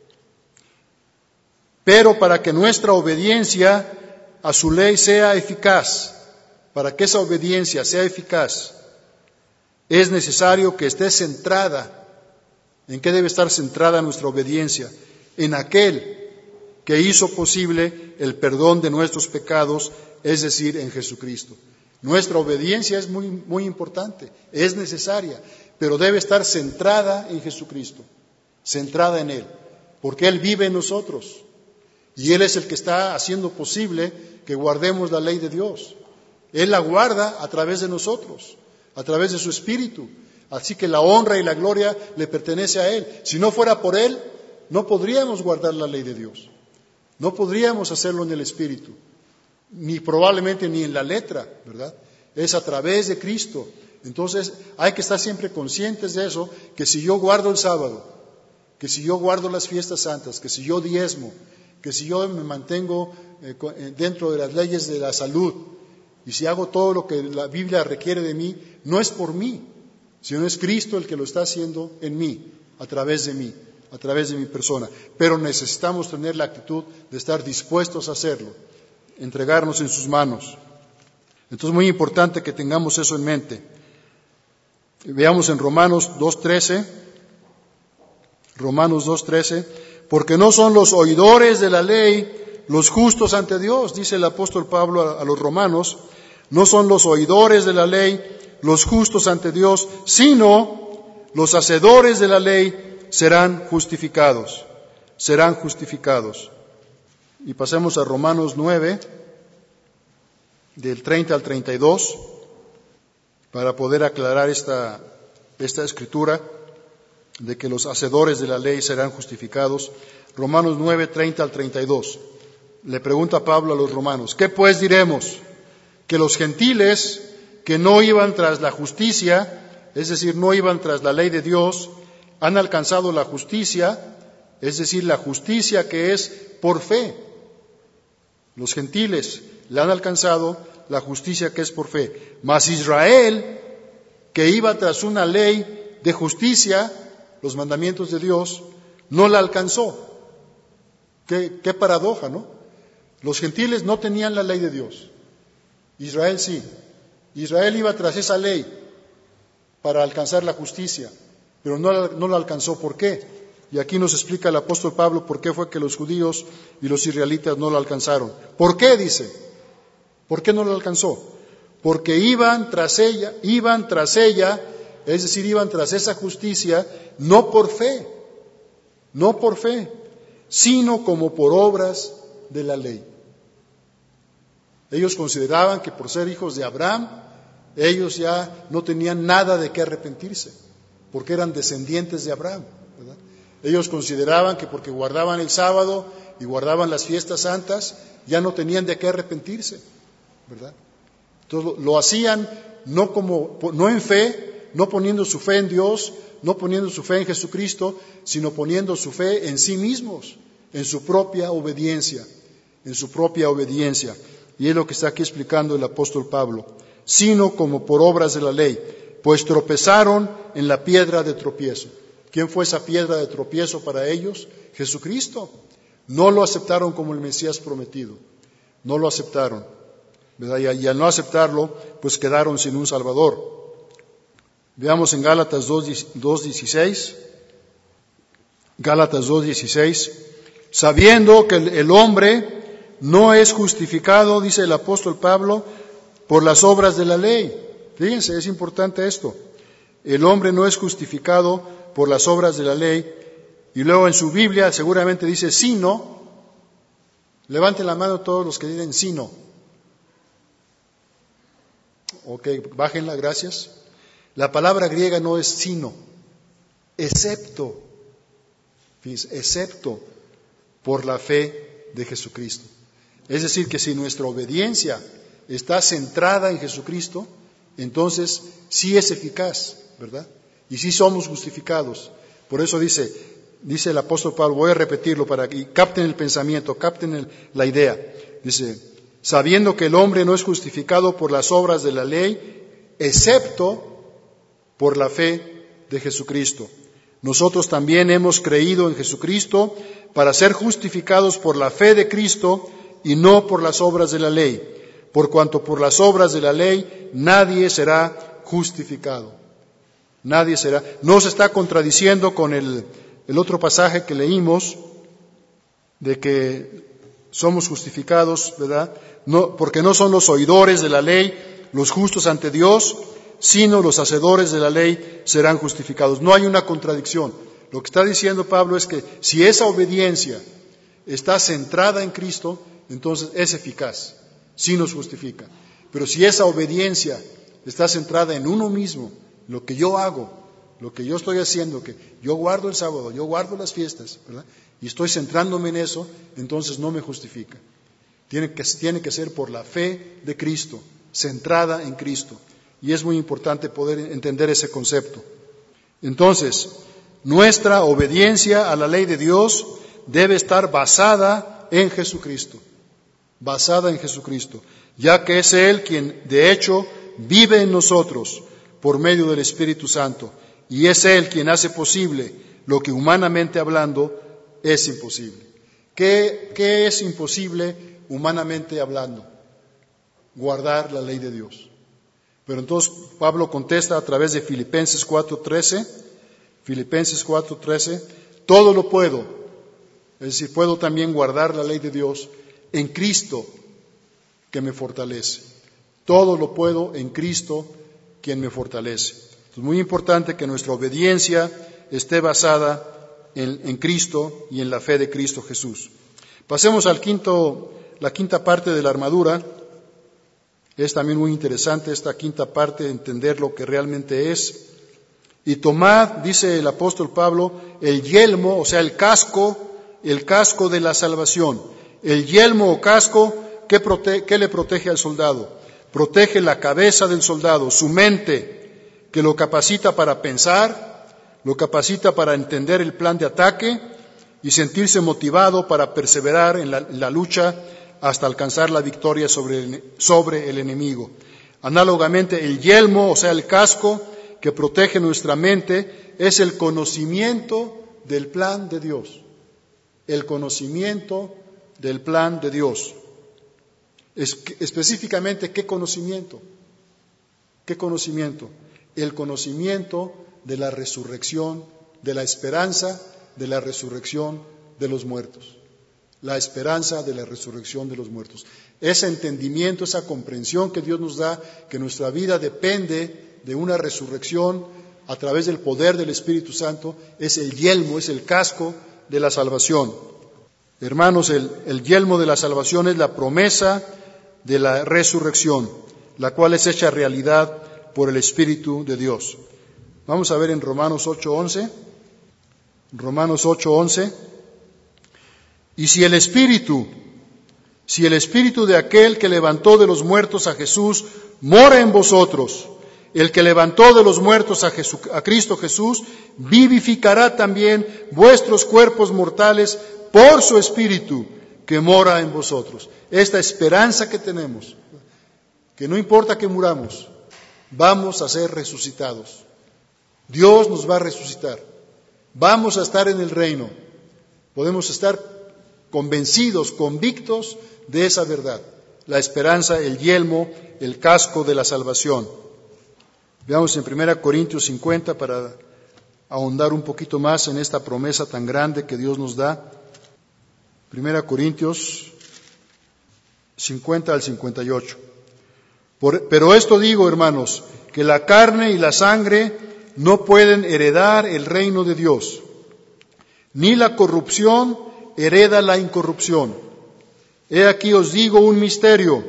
Pero para que nuestra obediencia a su ley sea eficaz, para que esa obediencia sea eficaz, es necesario que esté centrada. ¿En qué debe estar centrada nuestra obediencia? En aquel que hizo posible el perdón de nuestros pecados, es decir, en Jesucristo. Nuestra obediencia es muy, muy importante, es necesaria, pero debe estar centrada en Jesucristo, centrada en Él. porque Él vive en nosotros. Y Él es el que está haciendo posible que guardemos la ley de Dios. Él la guarda a través de nosotros, a través de su Espíritu. Así que la honra y la gloria le pertenece a Él. Si no fuera por Él, no podríamos guardar la ley de Dios. No podríamos hacerlo en el Espíritu, ni probablemente ni en la letra, ¿verdad? Es a través de Cristo. Entonces hay que estar siempre conscientes de eso, que si yo guardo el sábado, que si yo guardo las fiestas santas, que si yo diezmo, que si yo me mantengo eh, dentro de las leyes de la salud, y si hago todo lo que la Biblia requiere de mí, no es por mí, sino es Cristo el que lo está haciendo en mí, a través de mí, a través de mi persona. Pero necesitamos tener la actitud de estar dispuestos a hacerlo, entregarnos en sus manos. Entonces es muy importante que tengamos eso en mente. Veamos en Romanos dos trece, Romanos dos trece, porque no son los oidores de la ley los justos ante Dios, dice el apóstol Pablo a, a los romanos, no son los oidores de la ley los justos ante Dios, sino los hacedores de la ley serán justificados, serán justificados. Y pasemos a Romanos nueve, del treinta al treinta y dos, para poder aclarar esta, esta escritura de que los hacedores de la ley serán justificados. Romanos nueve, treinta al treinta y dos. Le pregunta Pablo a los romanos, ¿qué pues diremos? Que los gentiles que no iban tras la justicia, es decir, no iban tras la ley de Dios, han alcanzado la justicia, es decir, la justicia que es por fe. Los gentiles le han alcanzado la justicia que es por fe. Mas Israel, que iba tras una ley de justicia, los mandamientos de Dios, no la alcanzó. Qué, qué paradoja, ¿no? Los gentiles no tenían la ley de Dios. Israel sí. Israel iba tras esa ley para alcanzar la justicia, pero no la, no la alcanzó. ¿Por qué? Y aquí nos explica el apóstol Pablo por qué fue que los judíos y los israelitas no la alcanzaron. ¿Por qué? Dice. ¿Por qué no la alcanzó? Porque iban tras ella, iban tras ella, es decir, iban tras esa justicia, no por fe, no por fe, sino como por obras de la ley. Ellos consideraban que por ser hijos de Abraham, ellos ya no tenían nada de qué arrepentirse, porque eran descendientes de Abraham, ¿verdad? Ellos consideraban que porque guardaban el sábado y guardaban las fiestas santas, ya no tenían de qué arrepentirse, ¿verdad? Entonces lo hacían no como, no en fe, no poniendo su fe en Dios, no poniendo su fe en Jesucristo, sino poniendo su fe en sí mismos, en su propia obediencia, en su propia obediencia. Y es lo que está aquí explicando el apóstol Pablo. Sino como por obras de la ley, pues tropezaron en la piedra de tropiezo. ¿Quién fue esa piedra de tropiezo para ellos? Jesucristo. No lo aceptaron como el Mesías prometido. No lo aceptaron, ¿verdad? Y al no aceptarlo, pues quedaron sin un Salvador. Veamos en Gálatas dos dieciséis. Gálatas dos dieciséis. Sabiendo que el hombre no es justificado, dice el apóstol Pablo, por las obras de la ley. Fíjense, es importante esto. El hombre no es justificado por las obras de la ley. Y luego en su Biblia seguramente dice sino. Levanten la mano todos los que dicen sino. Ok, bájenla, gracias. La palabra griega no es sino, excepto, fíjense, excepto por la fe de Jesucristo. Es decir, que si nuestra obediencia está centrada en Jesucristo, entonces sí es eficaz, ¿verdad? Y sí somos justificados. Por eso dice, dice el apóstol Pablo, voy a repetirlo para que capten el pensamiento, capten el, la idea. Dice, sabiendo que el hombre no es justificado por las obras de la ley, excepto por la fe de Jesucristo. Nosotros también hemos creído en Jesucristo para ser justificados por la fe de Cristo y no por las obras de la ley, por cuanto por las obras de la ley nadie será justificado. Nadie será. No se está contradiciendo con el, el otro pasaje que leímos, de que somos justificados, ¿verdad? No, porque no son los oidores de la ley los justos ante Dios, sino los hacedores de la ley serán justificados. No hay una contradicción. Lo que está diciendo Pablo es que si esa obediencia está centrada en Cristo, entonces es eficaz, sí nos justifica. Pero si esa obediencia está centrada en uno mismo, lo que yo hago, lo que yo estoy haciendo, que yo guardo el sábado, yo guardo las fiestas, ¿verdad? Y estoy centrándome en eso, entonces no me justifica. Tiene que, tiene que ser por la fe de Cristo, centrada en Cristo. Y es muy importante poder entender ese concepto. Entonces, nuestra obediencia a la ley de Dios debe estar basada en Jesucristo, basada en Jesucristo, ya que es Él quien, de hecho, vive en nosotros por medio del Espíritu Santo, y es Él quien hace posible lo que humanamente hablando es imposible. ¿Qué, qué es imposible humanamente hablando? Guardar la ley de Dios. Pero entonces Pablo contesta a través de Filipenses cuatro trece, Filipenses cuatro trece, todo lo puedo, es decir, puedo también guardar la ley de Dios en Cristo que me fortalece. Todo lo puedo en Cristo quien me fortalece. Es muy importante que nuestra obediencia esté basada en, en Cristo y en la fe de Cristo Jesús. Pasemos al quinto, la quinta parte de la armadura. Es también muy interesante esta quinta parte, entender lo que realmente es. Y tomad, dice el apóstol Pablo, el yelmo, o sea, el casco, el casco de la salvación. El yelmo o casco, ¿qué, prote- qué le protege al soldado? Protege la cabeza del soldado, su mente, que lo capacita para pensar, lo capacita para entender el plan de ataque y sentirse motivado para perseverar en la, en la lucha hasta alcanzar la victoria sobre el, sobre el enemigo. Análogamente, el yelmo, o sea, el casco que protege nuestra mente, es el conocimiento del plan de Dios. El conocimiento del plan de Dios. Es, específicamente, ¿qué conocimiento? ¿Qué conocimiento? El conocimiento de la resurrección, de la esperanza de la resurrección de los muertos. La esperanza de la resurrección de los muertos. Ese entendimiento, esa comprensión que Dios nos da, que nuestra vida depende de una resurrección a través del poder del Espíritu Santo, es el yelmo, es el casco de la salvación. Hermanos, el, el yelmo de la salvación es la promesa de la resurrección, la cual es hecha realidad por el Espíritu de Dios. Vamos a ver en Romanos ocho once. Romanos ocho once. Y si el Espíritu, si el Espíritu de aquel que levantó de los muertos a Jesús mora en vosotros, el que levantó de los muertos a, Jesús, a Cristo Jesús, vivificará también vuestros cuerpos mortales por su Espíritu que mora en vosotros. Esta esperanza que tenemos, que no importa que muramos, vamos a ser resucitados. Dios nos va a resucitar. Vamos a estar en el reino. Podemos estar convencidos, convictos de esa verdad. La esperanza, el yelmo, el casco de la salvación. Veamos en primera Corintios cincuenta para ahondar un poquito más en esta promesa tan grande que Dios nos da. primera Corintios cincuenta al cincuenta y ocho. Por, pero esto digo, hermanos, que la carne y la sangre no pueden heredar el reino de Dios, ni la corrupción hereda la incorrupción. He aquí os digo un misterio.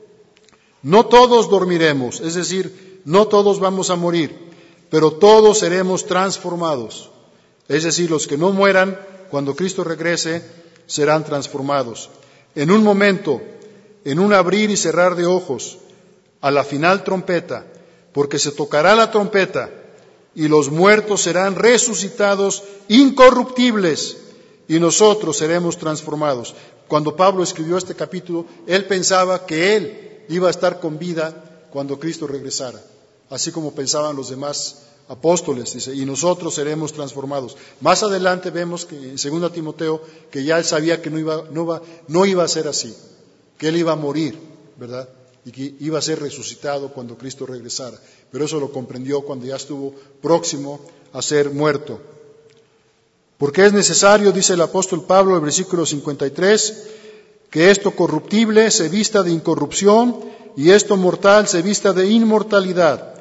No todos dormiremos, es decir, no todos vamos a morir, pero todos seremos transformados. Es decir, los que no mueran, cuando Cristo regrese, serán transformados. En un momento, en un abrir y cerrar de ojos, a la final trompeta, porque se tocará la trompeta, y los muertos serán resucitados incorruptibles, y nosotros seremos transformados. Cuando Pablo escribió este capítulo, él pensaba que él iba a estar con vida cuando Cristo regresara, así como pensaban los demás apóstoles, dice, y nosotros seremos transformados. Más adelante vemos que en segunda Timoteo que ya él sabía que no iba, no, va, no iba a ser así, que él iba a morir, ¿verdad? Y que iba a ser resucitado cuando Cristo regresara. Pero eso lo comprendió cuando ya estuvo próximo a ser muerto. Porque es necesario, dice el apóstol Pablo, el versículo cincuenta y tres, que esto corruptible se vista de incorrupción y esto mortal se vista de inmortalidad.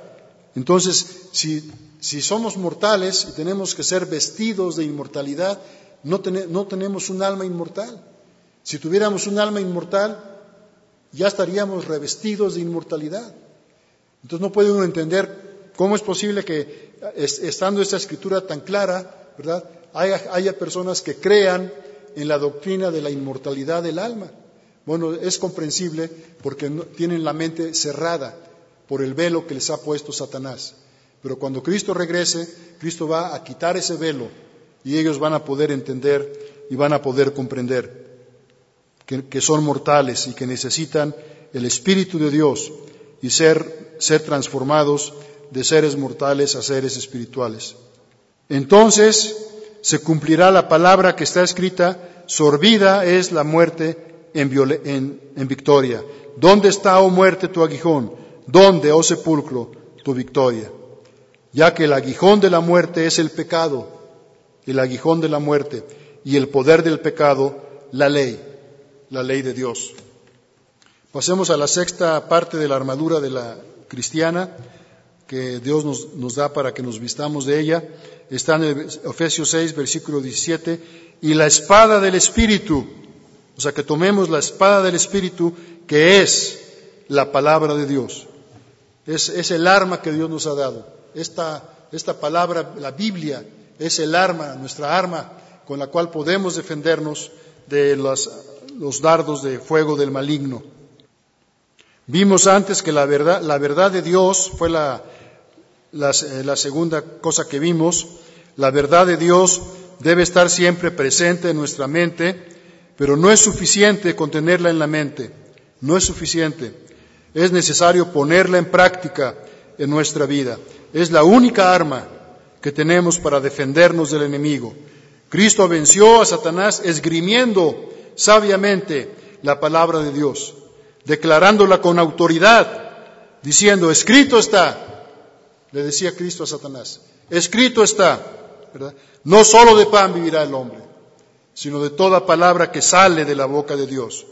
Entonces, si, si somos mortales y tenemos que ser vestidos de inmortalidad, no, ten, no tenemos un alma inmortal. Si tuviéramos un alma inmortal, ya estaríamos revestidos de inmortalidad. Entonces no puede uno entender cómo es posible que, estando esta escritura tan clara, ¿verdad?, haya, haya personas que crean en la doctrina de la inmortalidad del alma. Bueno, es comprensible porque no, tienen la mente cerrada por el velo que les ha puesto Satanás. Pero cuando Cristo regrese, Cristo va a quitar ese velo y ellos van a poder entender y van a poder comprender que, que son mortales y que necesitan el Espíritu de Dios y ser, ser transformados de seres mortales a seres espirituales. Entonces se cumplirá la palabra que está escrita: sorbida es la muerte en, viol- en, en victoria. ¿Dónde está, oh muerte, tu aguijón? ¿Dónde, oh sepulcro, tu victoria? Ya que el aguijón de la muerte es el pecado, el aguijón de la muerte, y el poder del pecado, la ley, la ley de Dios. Pasemos a la sexta parte de la armadura de la cristiana, que Dios nos, nos da para que nos vistamos de ella. Está en Efesios seis, versículo diecisiete, y la espada del Espíritu, o sea, que tomemos la espada del Espíritu, que es la palabra de Dios. Es, es el arma que Dios nos ha dado. Esta, esta palabra, la Biblia, es el arma, nuestra arma, con la cual podemos defendernos de los, los dardos de fuego del maligno. Vimos antes que la verdad, la verdad de Dios fue la, la, la segunda cosa que vimos. La verdad de Dios debe estar siempre presente en nuestra mente, pero no es suficiente con tenerla en la mente. No es suficiente. Es necesario ponerla en práctica en nuestra vida. Es la única arma que tenemos para defendernos del enemigo. Cristo venció a Satanás esgrimiendo sabiamente la palabra de Dios, declarándola con autoridad, diciendo: escrito está, le decía Cristo a Satanás, escrito está, ¿verdad? No solo de pan vivirá el hombre, sino de toda palabra que sale de la boca de Dios.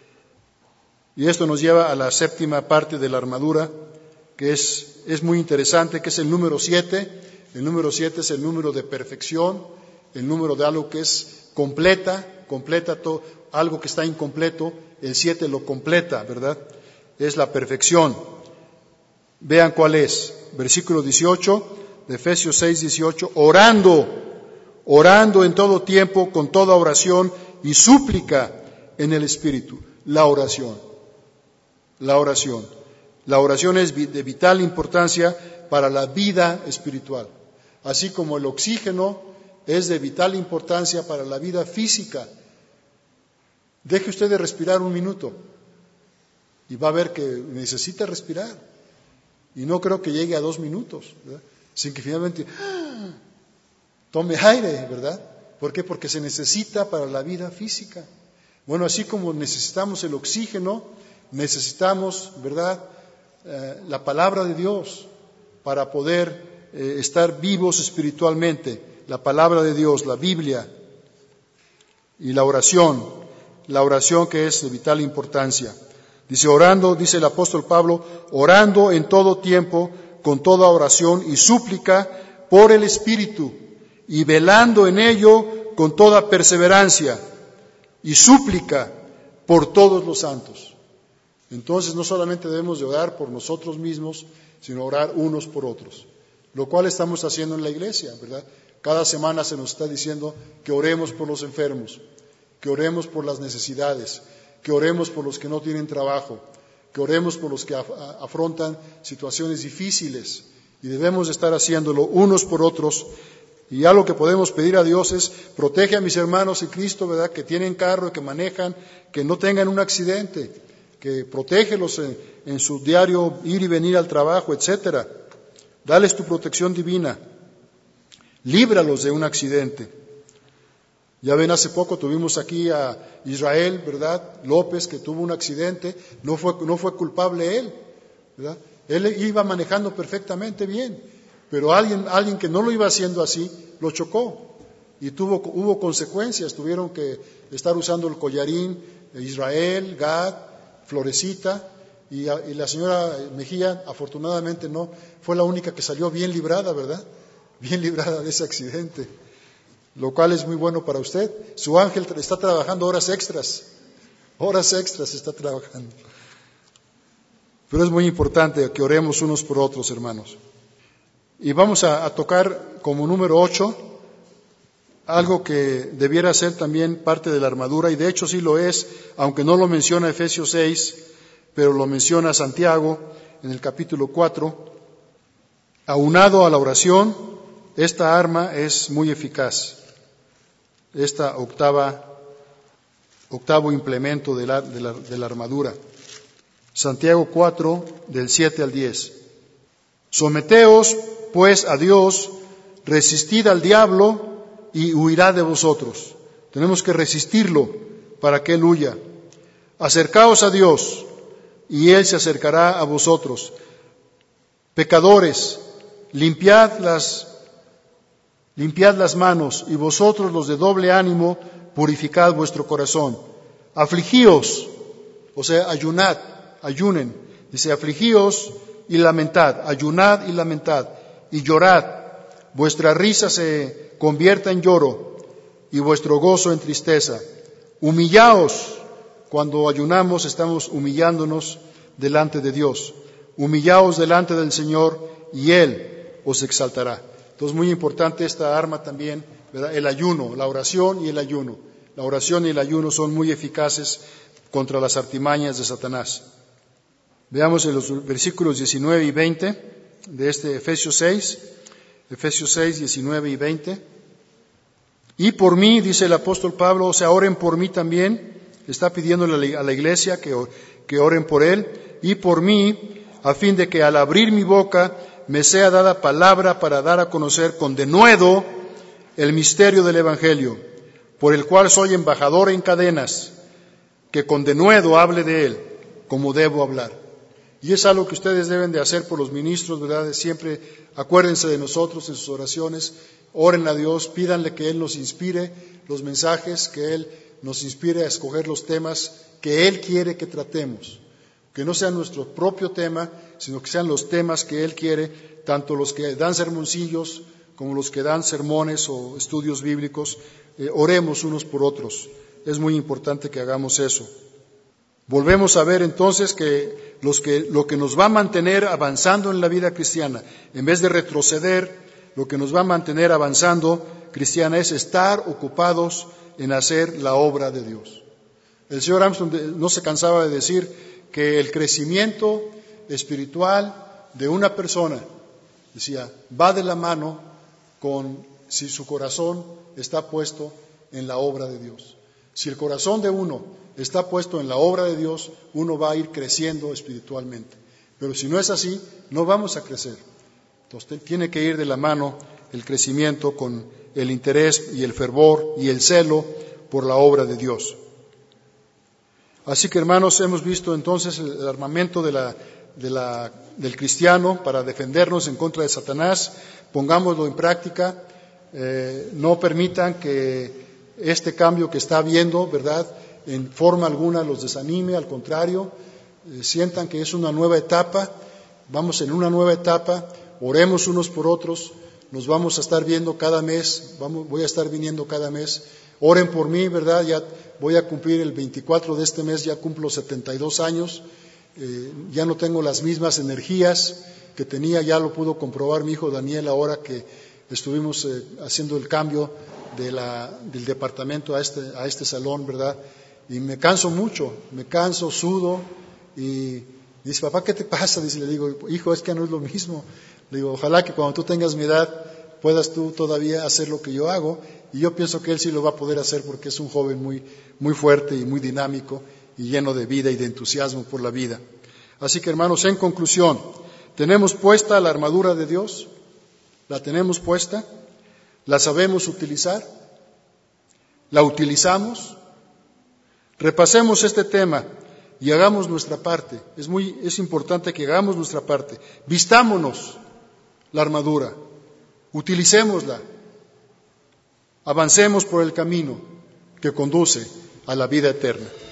Y esto nos lleva a la séptima parte de la armadura, que es, es muy interesante, que es el número siete. El número siete es el número de perfección, el número de algo que es completa, completa todo, algo que está incompleto, el siete lo completa, ¿verdad? Es la perfección. Vean cuál es. Versículo dieciocho de Efesios seis, dieciocho. Orando, orando en todo tiempo, con toda oración y súplica en el Espíritu. La oración. La oración. La oración es de vital importancia para la vida espiritual. Así como el oxígeno es de vital importancia para la vida física. Deje usted de respirar un minuto y va a ver que necesita respirar. Y no creo que llegue a dos minutos, ¿verdad?, sin que finalmente ¡ah!, tome aire, ¿verdad? ¿Por qué? Porque se necesita para la vida física. Bueno, así como necesitamos el oxígeno, necesitamos, ¿verdad?, eh, la palabra de Dios para poder eh, estar vivos espiritualmente. La palabra de Dios, la Biblia y la oración, la oración que es de vital importancia. Dice, orando, dice el apóstol Pablo, orando en todo tiempo, con toda oración y súplica por el Espíritu, y velando en ello con toda perseverancia y súplica por todos los santos. Entonces no solamente debemos de orar por nosotros mismos, sino orar unos por otros, lo cual estamos haciendo en la iglesia, ¿verdad? Cada semana se nos está diciendo que oremos por los enfermos, que oremos por las necesidades, que oremos por los que no tienen trabajo, que oremos por los que af- afrontan situaciones difíciles, y debemos estar haciéndolo unos por otros. Y ya lo que podemos pedir a Dios es: protege a mis hermanos en Cristo, ¿verdad?, que tienen carro, que manejan, que no tengan un accidente, que protégelos en, en su diario ir y venir al trabajo, etcétera. Dales tu protección divina, líbralos de un accidente. Ya ven, hace poco tuvimos aquí a Israel, ¿verdad?, López, que tuvo un accidente. No fue, no fue culpable él, ¿verdad? Él iba manejando perfectamente bien, pero alguien, alguien que no lo iba haciendo así, lo chocó y tuvo, hubo consecuencias. Tuvieron que estar usando el collarín de Israel, Gad, Florecita, y, y la señora Mejía, afortunadamente no, fue la única que salió bien librada, ¿verdad? Bien librada de ese accidente, lo cual es muy bueno para usted. Su ángel está trabajando horas extras, horas extras está trabajando. Pero es muy importante que oremos unos por otros, hermanos. Y vamos a, a tocar como número ocho, algo que debiera ser también parte de la armadura, y de hecho sí lo es, aunque no lo menciona Efesios seis, pero lo menciona Santiago en el capítulo cuatro. Aunado a la oración, esta arma es muy eficaz. Esta octava, octavo implemento de la, de la, de la armadura. Santiago cuatro, del siete al diez. Someteos, pues, a Dios, resistid al diablo y huirá de vosotros. Tenemos que resistirlo para que él huya. Acercaos a Dios y él se acercará a vosotros. Pecadores, limpiad las, limpiad las manos, y vosotros los de doble ánimo, purificad vuestro corazón. Afligíos, o sea, ayunad, ayunen. Dice, afligíos y lamentad, ayunad y lamentad, y llorad. Vuestra risa se convierta en lloro, y vuestro gozo en tristeza. Humillaos. Cuando ayunamos estamos humillándonos delante de Dios. Humillaos delante del Señor, y Él os exaltará. Entonces, muy importante esta arma también, ¿verdad? El ayuno, la oración y el ayuno. La oración y el ayuno son muy eficaces contra las artimañas de Satanás. Veamos en los versículos diecinueve y veinte de este Efesios seis, Efesios seis, diecinueve y veinte. Y por mí, dice el apóstol Pablo, o sea, oren por mí también, está pidiéndole a la iglesia que, que oren por él, y por mí, a fin de que al abrir mi boca me sea dada palabra para dar a conocer con denuedo el misterio del Evangelio, por el cual soy embajador en cadenas, que con denuedo hable de él, como debo hablar. Y es algo que ustedes deben de hacer por los ministros, ¿verdad? Siempre acuérdense de nosotros en sus oraciones, oren a Dios, pídanle que Él nos inspire los mensajes, que Él nos inspire a escoger los temas que Él quiere que tratemos. Que no sea nuestro propio tema, sino que sean los temas que Él quiere, tanto los que dan sermoncillos como los que dan sermones o estudios bíblicos. Eh, oremos unos por otros. Es muy importante que hagamos eso. Volvemos a ver entonces que, los que lo que nos va a mantener avanzando en la vida cristiana, en vez de retroceder, lo que nos va a mantener avanzando cristiana es estar ocupados en hacer la obra de Dios. El señor Armstrong no se cansaba de decir que el crecimiento espiritual de una persona, decía, va de la mano con si su corazón está puesto en la obra de Dios. Si el corazón de uno está puesto en la obra de Dios, uno va a ir creciendo espiritualmente. Pero si no es así, no vamos a crecer. Entonces tiene que ir de la mano el crecimiento con el interés y el fervor y el celo por la obra de Dios. Así que, hermanos, hemos visto entonces el armamento de la, de la, del cristiano para defendernos en contra de Satanás. Pongámoslo en práctica. Eh, no permitan que este cambio que está habiendo, ¿verdad?, en forma alguna los desanime, al contrario, eh, sientan que es una nueva etapa, vamos en una nueva etapa, oremos unos por otros, nos vamos a estar viendo cada mes, vamos, voy a estar viniendo cada mes, oren por mí, ¿verdad? Ya voy a cumplir el veinticuatro de este mes, ya cumplo setenta y dos años, eh, ya no tengo las mismas energías que tenía, ya lo pudo comprobar mi hijo Daniel ahora que estuvimos eh, haciendo el cambio de la, del departamento a este, a este salón, ¿verdad? Y me canso mucho, me canso, sudo, y dice, papá, ¿qué te pasa? Dice, le digo, hijo, es que no es lo mismo. Le digo, ojalá que cuando tú tengas mi edad puedas tú todavía hacer lo que yo hago, y yo pienso que él sí lo va a poder hacer porque es un joven muy, muy fuerte y muy dinámico y lleno de vida y de entusiasmo por la vida. Así que, hermanos, en conclusión, ¿tenemos puesta la armadura de Dios? ¿La tenemos puesta? ¿La sabemos utilizar? ¿La utilizamos? Repasemos este tema y hagamos nuestra parte. Es muy, es importante que hagamos nuestra parte. Vistámonos la armadura, utilicémosla, avancemos por el camino que conduce a la vida eterna.